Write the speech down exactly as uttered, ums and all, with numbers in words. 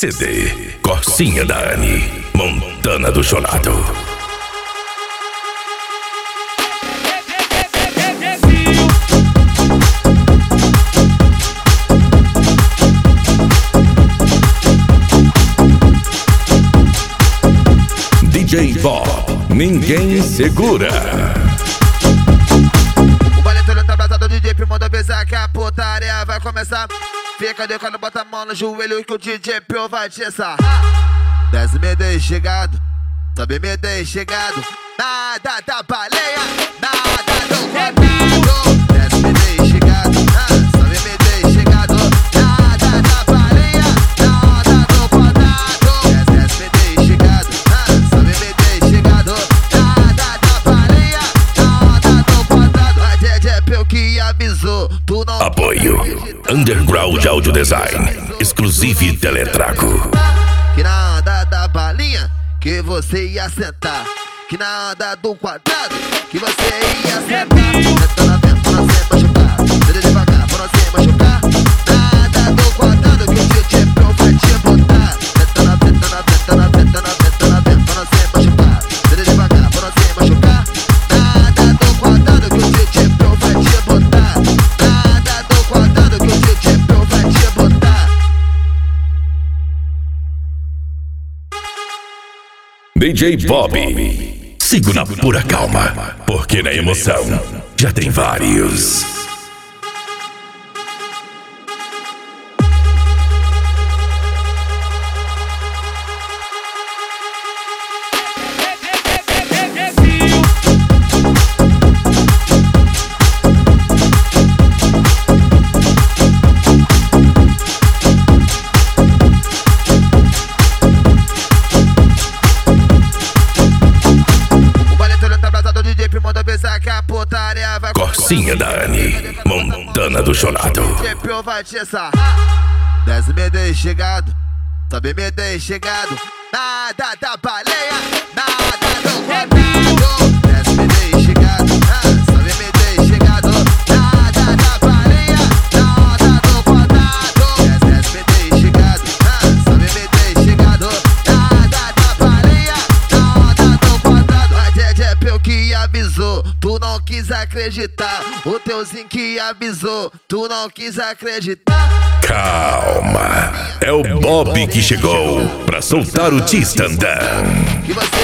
C D Corsinha da Anne, Montana do Chorado. D J Bob, ninguém segura. O baile todo tá abraçado, o D J manda avisar que a putaria vai começar. Fica de quando bota a mão no joelho que o D J P vai te sarrar. Desce me deixa chegado, sobe me deixa chegado. Nada da baleia, nada do quadrado. Desce me deixa chegado, sobe me deixa chegado. Nada da baleia, nada do quadrado. Desce me deixa chegado, sobe me deixa chegado. Nada da baleia, nada do quadrado. A D J P que avisou, tu não. Apoio Underground Audio Design, exclusive Teletraco. Que na onda da balinha, que você ia sentar. Que na onda do quadrado, que você ia sentar. Senta na venta, pra você machucar. Senta devagar, pra você machucar. Nada do quadrado, que o D J P vai te botar. Senta na venta, na venta, na venta, na venta, na venta, pra você machucar. Senta devagar, pra você machucar. Nada do quadrado, que o D J P vai te botar. Nada do quadrado, que o D J P vai te botar. D J Bob, sigo na pura calma, porque na emoção já tem vários. Que a putaria vai Corsinha da Anne, Montana do Chorado. O D J P vai te sarrar. Desce me deixa chegado, sobe me deixa chegado. Nada da baleia, nada do quadrado. Desce me deixa chegado, sobe me deixa chegado. Nada da baleia, nada do quadrado. Desce me deixa chegado, sobe me deixa chegado. Nada da baleia, nada do quadrado. A D J P que avisou, tu não quis acreditar. O teuzinho que avisou, tu não quis acreditar. Calma, é o Bob que chegou pra soltar o Tistandão. Que você